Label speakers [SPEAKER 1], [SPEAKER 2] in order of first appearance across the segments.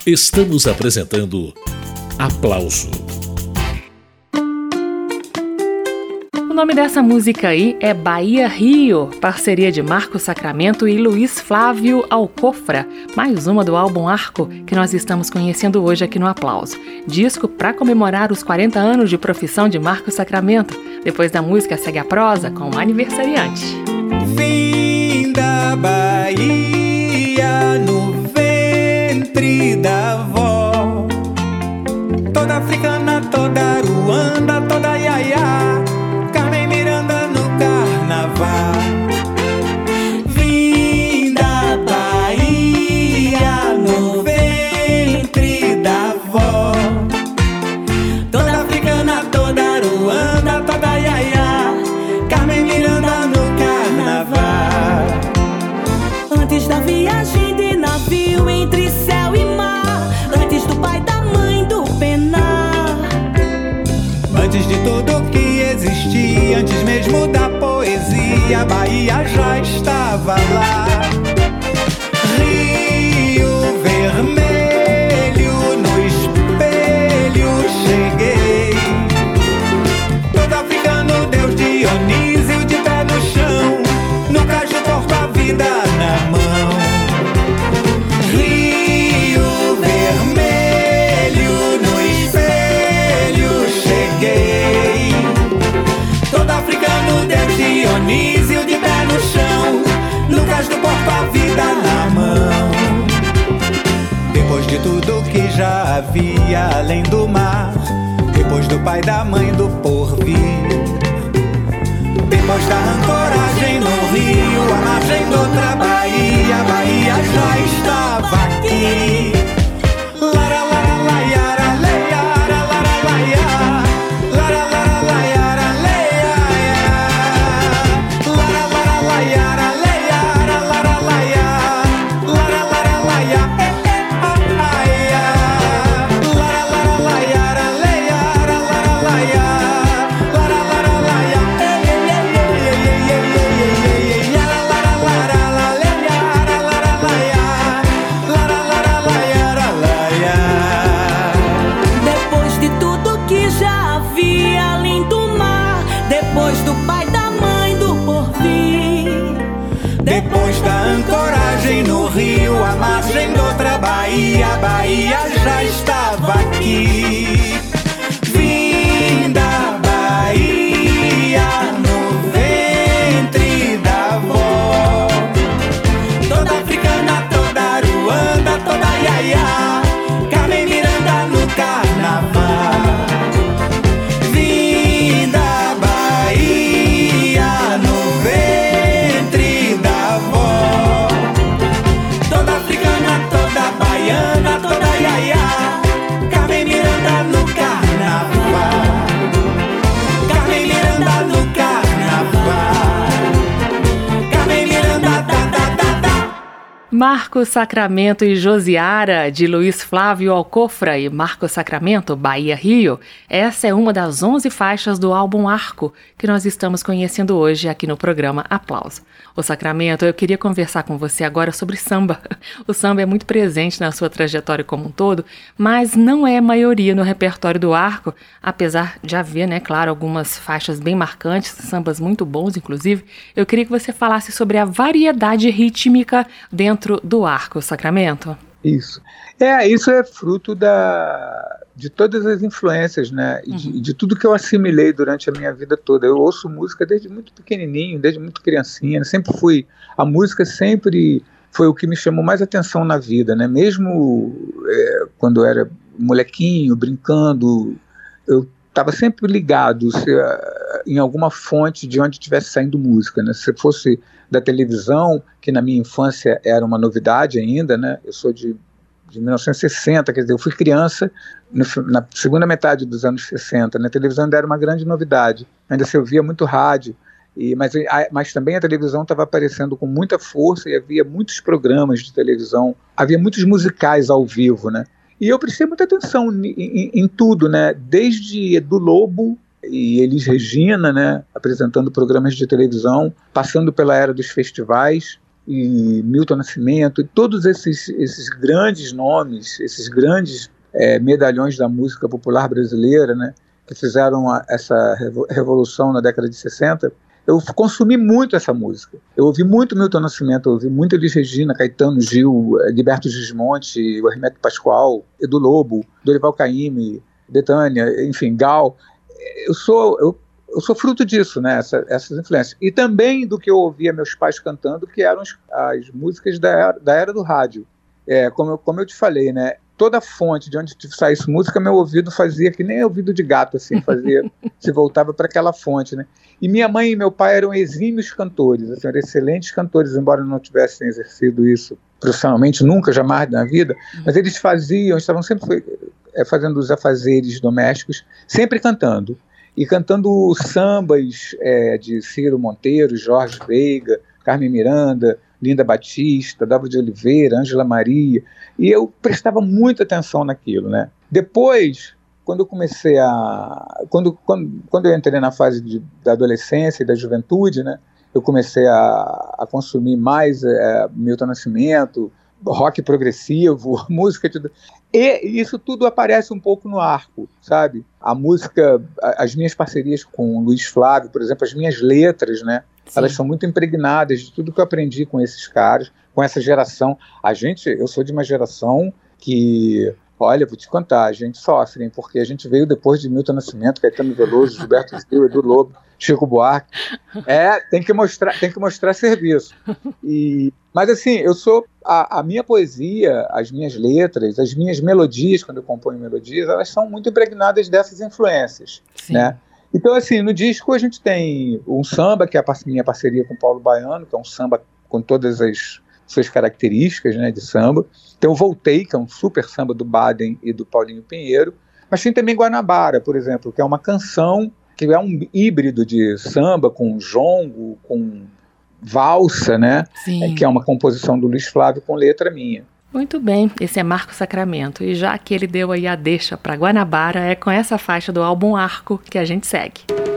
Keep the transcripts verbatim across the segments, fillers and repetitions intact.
[SPEAKER 1] Estamos apresentando Aplauso.
[SPEAKER 2] O nome dessa música aí é Bahia Rio, parceria de Marco Sacramento e Luiz Flávio Alcofra, mais uma do álbum Arco que nós estamos conhecendo hoje aqui no Aplauso. Disco para comemorar os quarenta anos de profissão de Marco Sacramento. Depois da música segue a prosa com o aniversariante.
[SPEAKER 3] Vim da Bahia no ventre da avó, toda africana, toda Ruanda, toda Iaiá, Carmen Miranda no carnaval. Vim da Bahia no ventre da avó, toda africana, toda Ruanda, toda Iaiá, Carmen Miranda no carnaval. Antes da viagem de navio entre céu e mar, antes do pai, da mãe, do penar, antes de tudo que existia, antes mesmo da poesia, a Bahia já estava lá. Rio Vermelho, no espelho cheguei, todo africano, Deus Dionísio, de pé no chão, no caju porta a vida na mão. Rio Vermelho, no espelho cheguei, todo africano, Deus Dionísio, de pé no chão, no caju porta a vida na mão. Depois de tudo que já havia além do mar, depois do pai, da mãe, do porvir, depois da ancoragem no rio, a margem de outra Bahia, a Bahia já estava aqui. Lara, lara, laiara, leiara, lara, laia, lara, lara, laiara, leiara, lara, lara, laiara, leiara, lara, laia, lara, lara, laia, eh, eh, ah, aia, lara, lara, laiara, leiara, lara, laia, lara, lara, laia, eh, eh, eh, eh, eh, eh, eh, eh, lara, lara, lara, leiara, lara, laia, lara, lara, laiara, laia. Depois de tudo que já havia além do mar, depois do pai, da mãe, do porvir, depois da ancoragem no rio, a margem de outra Bahia, a Bahia já estava aqui. Vim da Bahia no ventre da avó, toda africana, toda Ruanda, toda Iaiá, Carmen Miranda no carnaval. Vim da Bahia no ventre da avó, toda africana, toda baiana, toda Iaiá, Carmen Miranda no carnaval. Carmen Miranda no carnaval. Carmen Miranda, da, da, da, da.
[SPEAKER 2] Marco Sacramento e Josiara, de Luiz Flávio Alcofra e Marco Sacramento, Bahia Rio. Essa é uma das onze faixas do álbum Arco, que nós estamos conhecendo hoje aqui no programa Aplauso. Ô Sacramento, eu queria conversar com você agora sobre samba. O samba é muito presente na sua trajetória como um todo, mas não é a maioria no repertório do Arco, apesar de haver, né, claro, algumas faixas bem marcantes, sambas muito bons, inclusive. Eu queria que você falasse sobre a variedade rítmica dentro do Arco, Sacramento.
[SPEAKER 4] Isso. É, isso é fruto da, de todas as influências, né? E de,
[SPEAKER 2] Uhum.
[SPEAKER 4] de tudo que eu assimilei durante a minha vida toda. Eu ouço música desde muito pequenininho, desde muito criancinha. Sempre fui... A música sempre foi o que me chamou mais atenção na vida, né? Mesmo é, quando eu era molequinho, brincando, eu estava sempre ligado se, em alguma fonte de onde estivesse saindo música, né? Se fosse da televisão, que na minha infância era uma novidade ainda, né? Eu sou de, de mil novecentos e sessenta, quer dizer, eu fui criança no, na segunda metade dos anos sessenta, né? A televisão ainda era uma grande novidade, ainda se ouvia muito rádio, e, mas, a, mas também a televisão estava aparecendo com muita força e havia muitos programas de televisão, havia muitos musicais ao vivo, né? E eu prestei muita atenção em, em, em tudo, né? Desde Edu Lobo e Elis Regina, né? Apresentando programas de televisão, passando pela era dos festivais, e Milton Nascimento, e todos esses, esses grandes nomes, esses grandes é, medalhões da música popular brasileira, né, que fizeram a, essa revolução na década de sessenta, eu consumi muito essa música. Eu ouvi muito Milton Nascimento, eu ouvi muito Elis Regina, Caetano, Gil, Gilberto Gismonti, o Hermeto Pascoal, Edu Lobo, Dorival Caymmi, Bethânia, enfim, Gal. Eu sou... Eu, Eu sou fruto disso, né, essa, essas influências. E também do que eu ouvia meus pais cantando, que eram as, as músicas da era, da era do rádio. É, como, eu, como eu te falei, né, toda fonte de onde saísse música, meu ouvido fazia que nem ouvido de gato, assim, fazia, se voltava para aquela fonte, né. E minha mãe e meu pai eram exímios cantores, assim, eram excelentes cantores, embora não tivessem exercido isso profissionalmente, nunca, jamais na vida, mas eles faziam, estavam sempre é, fazendo os afazeres domésticos, sempre cantando. E cantando sambas é, de Ciro Monteiro, Jorge Veiga, Carmen Miranda, Linda Batista, Dalva de Oliveira, Ângela Maria, e eu prestava muita atenção naquilo, né? Depois, quando eu comecei a... Quando, quando, quando eu entrei na fase de, da adolescência e da juventude, né, eu comecei a, a consumir mais é, Milton Nascimento, rock progressivo, música de... E isso tudo aparece um pouco no Arco, sabe? A música, as minhas parcerias com o Luiz Flávio, por exemplo, as minhas letras, né? Sim. Elas são muito impregnadas de tudo que eu aprendi com esses caras, com essa geração. A gente, eu sou de uma geração que, olha, vou te contar, a gente sofre, hein? Porque a gente veio depois de Milton Nascimento, Caetano Veloso, Gilberto Gil, Edu Lobo, Chico Buarque. É, tem que mostrar, tem que mostrar serviço. E, mas assim, eu sou a, a minha poesia, as minhas letras, as minhas melodias, quando eu componho melodias, elas são muito impregnadas dessas influências, Sim. né? Então, assim, no disco a gente tem um samba, que é a minha parceria com o Paulo Baiano, que é um samba com todas as suas características, né, de samba. Tem o Voltei, que é um super samba do Baden e do Paulinho Pinheiro. Mas tem também Guanabara, por exemplo, que é uma canção que é um híbrido de samba com jongo, com valsa, né? É, que é uma composição do Luiz Flávio com letra minha.
[SPEAKER 2] Muito bem, esse é Marco Sacramento, e já que ele deu aí a deixa para Guanabara, é com essa faixa do álbum Arco que a gente segue.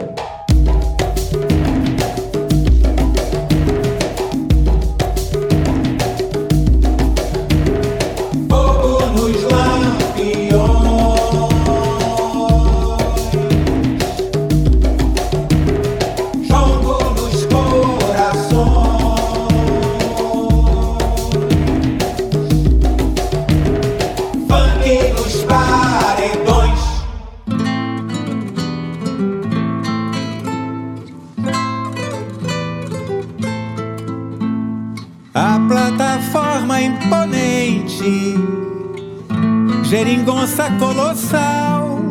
[SPEAKER 3] A plataforma imponente, geringonça colossal,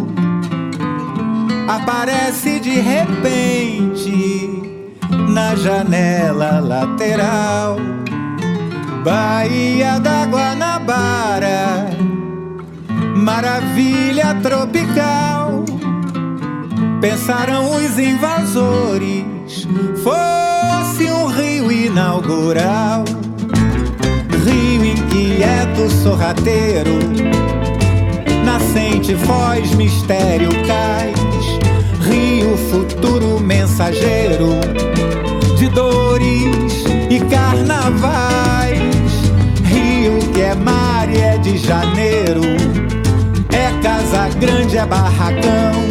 [SPEAKER 3] aparece de repente na janela lateral. Baía da Guanabara, maravilha tropical. Pensaram os invasores, fosse um rio inaugural. Rio inquieto, sorrateiro, nascente, voz, mistério, cais. Rio futuro mensageiro de dores e carnavais. Rio que é mar e é de janeiro, é casa grande, é barracão.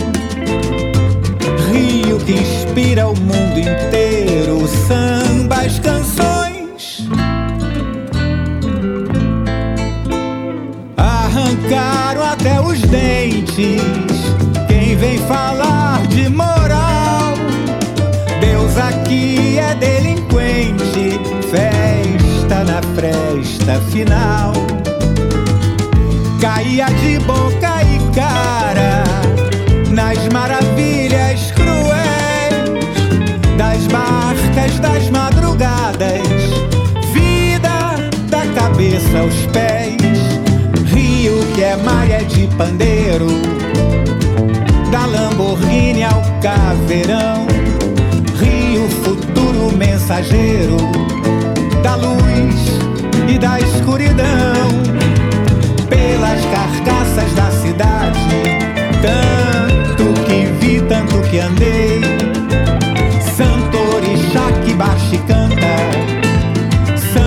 [SPEAKER 3] Rio que inspira o mundo inteiro, sambas, canções. Arrancaram até os dentes quem vem falar de moral. Deus aqui é delinquente, festa na fresta final. Caía de boca e cara nas maravilhas cruéis das barcas das madrugadas, vida da cabeça aos pés. Rio que é malha de pandeiro, da Lamborghini ao caveirão. Rio futuro mensageiro da luz e da escuridão. Pelas carcaças da cidade, tanto que vi, tanto que andei. Santo orixá que baixa e canta,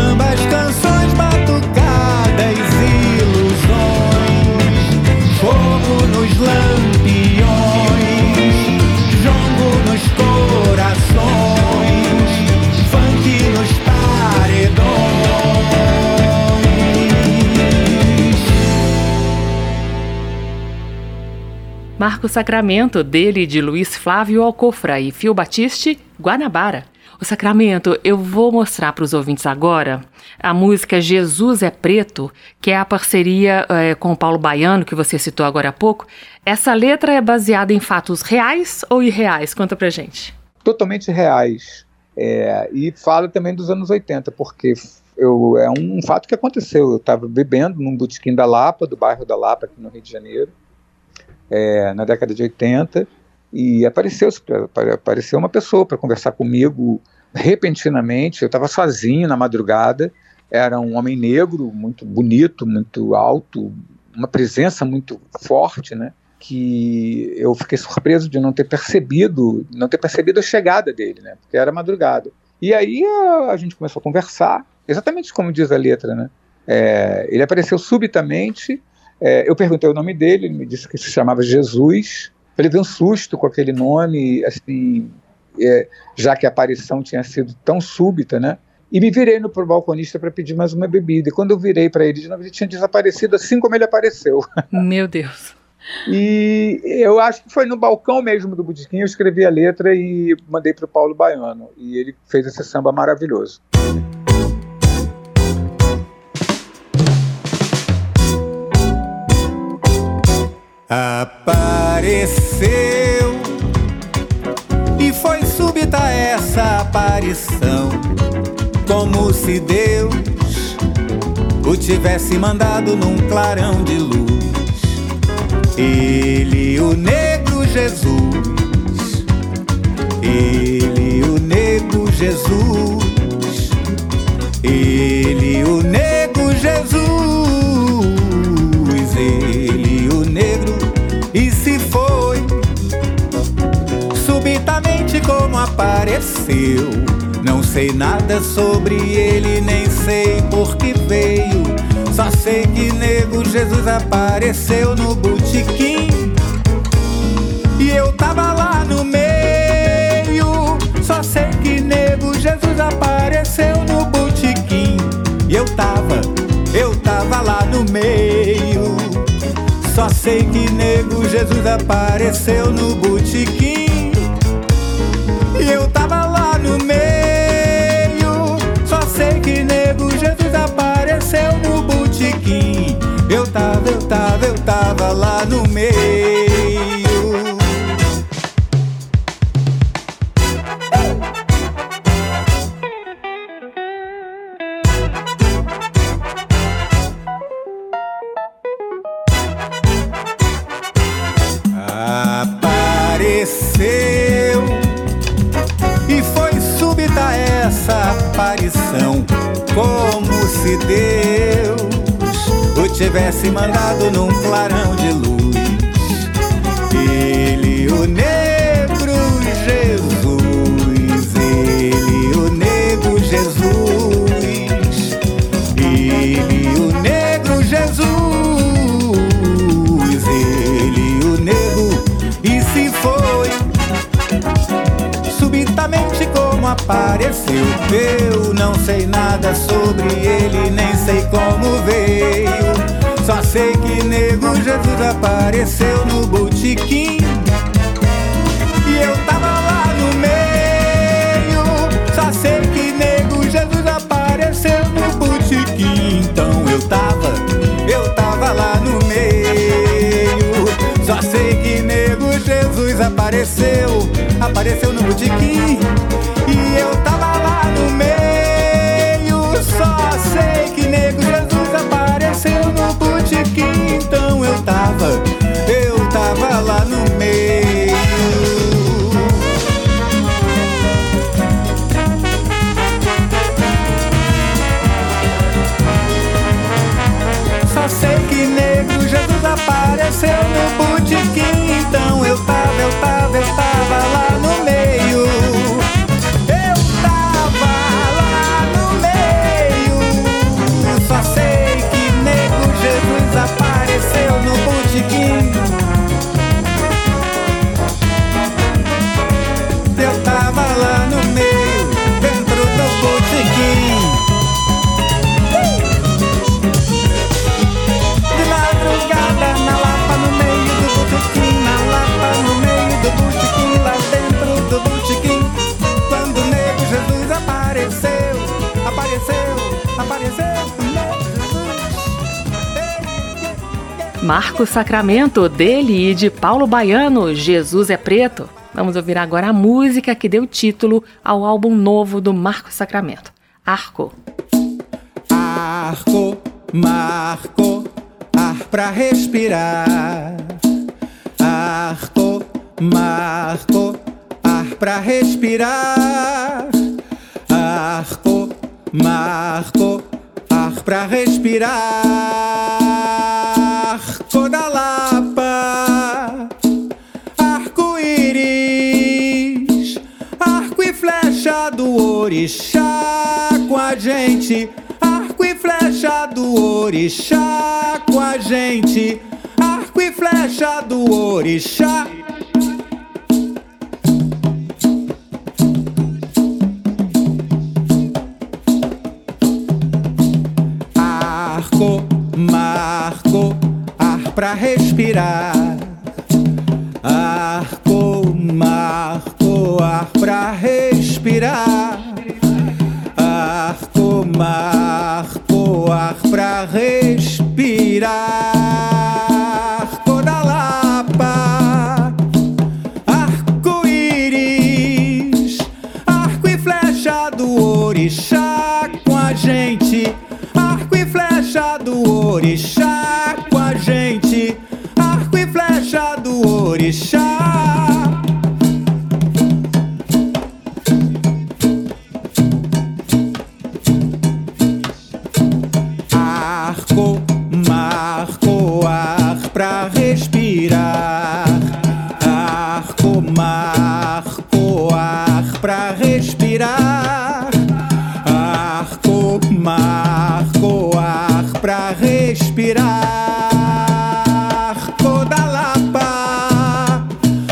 [SPEAKER 2] Marco Sacramento, dele de Luiz Flávio Alcofra e Fio Batiste, Guanabara. O Sacramento, eu vou mostrar para os ouvintes agora a música Jesus é Preto, que é a parceria é, com o Paulo Baiano, que você citou agora há pouco. Essa letra é baseada em fatos reais ou irreais? Conta pra gente.
[SPEAKER 4] Totalmente reais. É, e fala também dos anos oitenta, porque eu, é um fato que aconteceu. Eu estava bebendo num botequim da Lapa, do bairro da Lapa, aqui no Rio de Janeiro, é, na década de oitenta, e apareceu, apareceu uma pessoa para conversar comigo repentinamente. Eu estava sozinho na madrugada, era um homem negro, muito bonito, muito alto, uma presença muito forte, né? Que eu fiquei surpreso de não ter percebido, não ter percebido a chegada dele, né? Porque era madrugada. E aí a, a gente começou a conversar, exatamente como diz a letra, né? É, ele apareceu subitamente, é, eu perguntei o nome dele, ele me disse que se chamava Jesus. Ele deu um susto com aquele nome, assim, é, já que a aparição tinha sido tão súbita, né? E me virei no pro balconista para pedir mais uma bebida. E quando eu virei para ele de novo, ele tinha desaparecido assim como ele apareceu.
[SPEAKER 2] Meu Deus.
[SPEAKER 4] E eu acho que foi no balcão mesmo do botequim, eu escrevi a letra e mandei para o Paulo Baiano. E ele fez esse samba maravilhoso.
[SPEAKER 3] Apareceu, e foi súbita essa aparição, como se Deus o tivesse mandado num clarão de luz. Ele, o negro Jesus, ele, o negro Jesus, ele, o negro Jesus, ele, o negro, e se foi subitamente como apareceu. Não sei nada sobre ele, nem sei por que veio. Só sei que nego Jesus apareceu no botequim e eu tava lá no meio. Só sei que nego Jesus apareceu no botequim e eu tava, eu tava lá no meio. Só sei que nego Jesus apareceu no botequim e eu tava lá no meio. Só sei que nego Jesus apareceu no botequim. Eu tava, eu tava, eu tava lá no meio. Apareceu, e foi súbita essa aparição, como se Deus o tivesse mandado num clarão de luz. Ele, o negro Jesus, ele, o negro Jesus, ele, o negro Jesus, ele, o negro, e se foi subitamente como apareceu. Eu não sei nada sobre ele, nem sei como veio. Só sei que nego Jesus apareceu no botequim e eu tava lá no meio. Só sei que nego Jesus apareceu no botequim. Então eu tava, eu tava lá no meio. Só sei que nego Jesus apareceu, apareceu no botequim e eu tava lá no meio. Só sei que nego Jesus apareceu no botequim. Então eu tava, eu tava lá no meio. Só sei que nego Jesus apareceu no botequim. Então eu tava, eu tava, eu tava lá no meio. Eu tava lá no meio. Só sei que nego Jesus apareceu no botequim.
[SPEAKER 2] Marco Sacramento, dele e de Paulo Baiano, Jesus é Preto. Vamos ouvir agora a música que deu título ao álbum novo do Marco Sacramento, Arco.
[SPEAKER 3] Arco, marco, ar pra respirar. Arco, marco, ar pra respirar. Arco, marco, ar pra respirar. Arco da Lapa, arco-íris, arco e flecha do orixá com a gente. Arco e flecha do orixá com a gente. Arco e flecha do orixá. Arco, marco, ar pra respirar. Arco, marco, ar pra respirar. Arco, marco, ar pra respirar. Arco da Lapa, arco-íris, arco e flecha do orixá com a gente. Arco e flecha do orixá com a gente. Arco e flecha do orixá. Arco, marco, ar pra respirar. Arco, marco, ar pra respirar. Arco, marco, ar pra respirar. Arco da Lapa,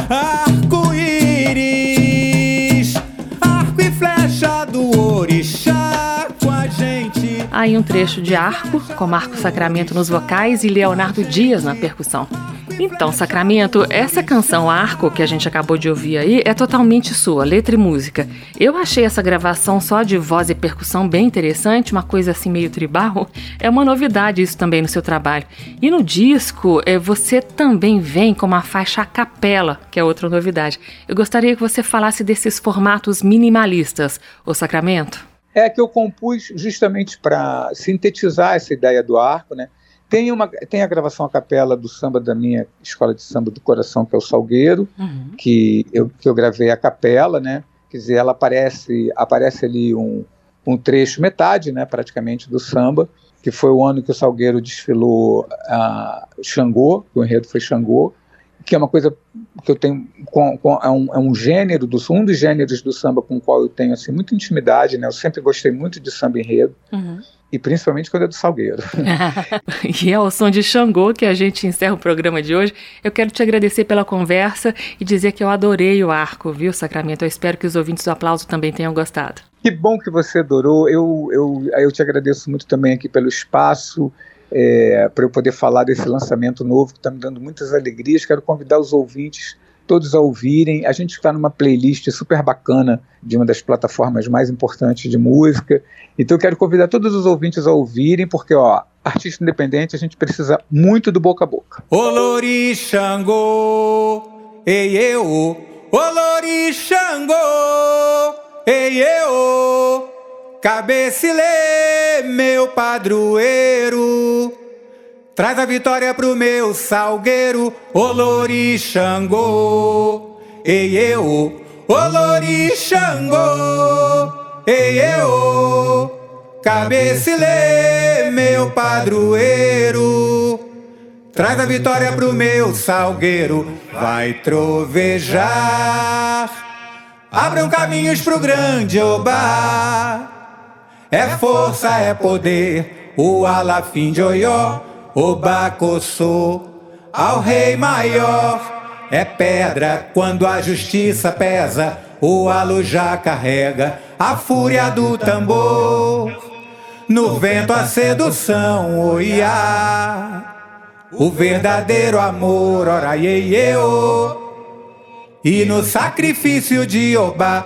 [SPEAKER 3] arco-íris, arco e flecha do orixá com a gente.
[SPEAKER 2] Aí um trecho de Arco, com Marco Sacramento nos vocais e Leonardo Dias na percussão. Então, Sacramento, essa canção Arco que a gente acabou de ouvir aí é totalmente sua, letra e música. Eu achei essa gravação só de voz e percussão bem interessante, uma coisa assim meio tribal. É uma novidade isso também no seu trabalho. E no disco, você também vem com uma faixa a capela, que é outra novidade. Eu gostaria que você falasse desses formatos minimalistas, ô Sacramento.
[SPEAKER 4] É que eu compus justamente para sintetizar essa ideia do arco, né? Tem, uma, tem a gravação a capela do samba da minha escola de samba do coração, que é o Salgueiro, uhum. que, eu, que eu gravei a capela, né? Quer dizer, ela aparece, aparece ali um, um trecho, metade, né, praticamente, do samba, que foi o ano que o Salgueiro desfilou a Xangô, que o enredo foi Xangô, que é uma coisa que eu tenho, com, com, é, um, é um gênero, do, um dos gêneros do samba com o qual eu tenho assim, muita intimidade, né? Eu sempre gostei muito de samba enredo, uhum. E principalmente quando é do Salgueiro.
[SPEAKER 2] E é ao som de Xangô que a gente encerra o programa de hoje. Eu quero te agradecer pela conversa e dizer que eu adorei o Arco, viu, Sacramento? Eu espero que os ouvintes do Aplauso também tenham gostado.
[SPEAKER 4] Que bom que você adorou. Eu, eu, eu te agradeço muito também aqui pelo espaço, é, para eu poder falar desse lançamento novo que está me dando muitas alegrias. Quero convidar os ouvintes todos a ouvirem. A gente está numa playlist super bacana de uma das plataformas mais importantes de música. Então eu quero convidar todos os ouvintes a ouvirem, porque, ó, artista independente, a gente precisa muito do boca a boca.
[SPEAKER 3] Olori Xangô, ei eu, Olori Xangô, ei eu, cabecilê, meu padroeiro. Traz a vitória pro meu Salgueiro, Olori Xangô, ei eu, Olori Xangô, ei eu, cabecilê, meu padroeiro. Traz a vitória pro meu Salgueiro, vai trovejar. Abram caminhos pro grande Obá. É força, é poder, o Alafim de Oió. Obá Coçô, ao rei maior. É pedra quando a justiça pesa, o Alujá carrega a fúria do tambor. No vento a sedução, oiá, o verdadeiro amor, ora iê-iê-ô. E no sacrifício de Obá,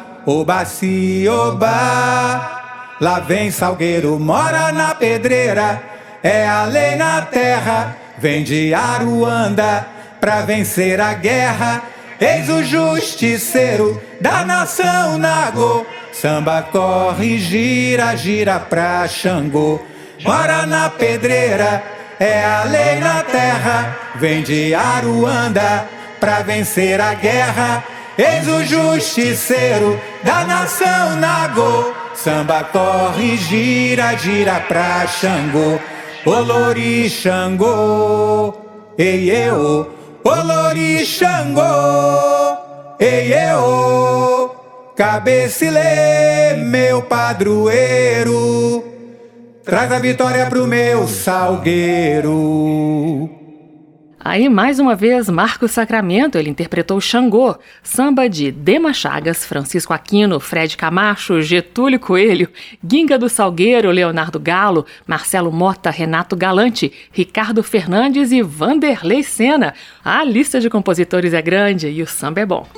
[SPEAKER 3] Obá-si, Obá, lá vem Salgueiro, mora na pedreira. é a lei na terra. Vem de Aruanda pra vencer a guerra. Eis o justiceiro da nação Nagô. Samba corre, gira, gira pra Xangô. Mora na pedreira, é a lei na terra. Vem de Aruanda pra vencer a guerra. Eis o justiceiro da nação Nagô. Samba corre, gira, gira pra Xangô. Olori Xangô, ei eu, Olori Xangô, ei eu, cabecilê, meu padroeiro, traz a vitória pro meu salgueiro.
[SPEAKER 2] Aí, mais uma vez, Marcos Sacramento, ele interpretou Xangô, samba de Dema Chagas, Francisco Aquino, Fred Camacho, Getúlio Coelho, Guinga do Salgueiro, Leonardo Galo, Marcelo Mota, Renato Galante, Ricardo Fernandes e Vanderlei Sena. A lista de compositores é grande e o samba é bom.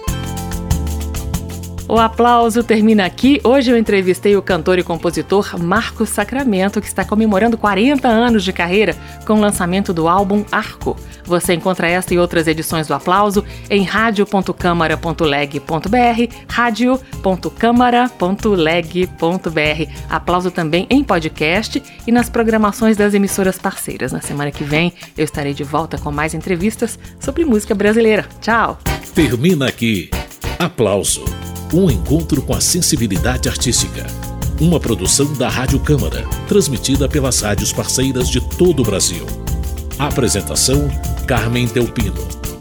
[SPEAKER 2] O aplauso termina aqui. Hoje eu entrevistei o cantor e compositor Marcos Sacramento, que está comemorando quarenta anos de carreira com o lançamento do álbum Arco. Você encontra esta e outras edições do Aplauso em radio ponto câmara ponto leg ponto br, radio ponto câmara ponto leg ponto br. Aplauso também em podcast e nas programações das emissoras parceiras. Na semana que vem eu estarei de volta com mais entrevistas sobre música brasileira. Tchau!
[SPEAKER 1] Termina aqui Aplauso. Um encontro com a sensibilidade artística. Uma produção da Rádio Câmara, transmitida pelas rádios parceiras de todo o Brasil. Apresentação: Carmen Teupino.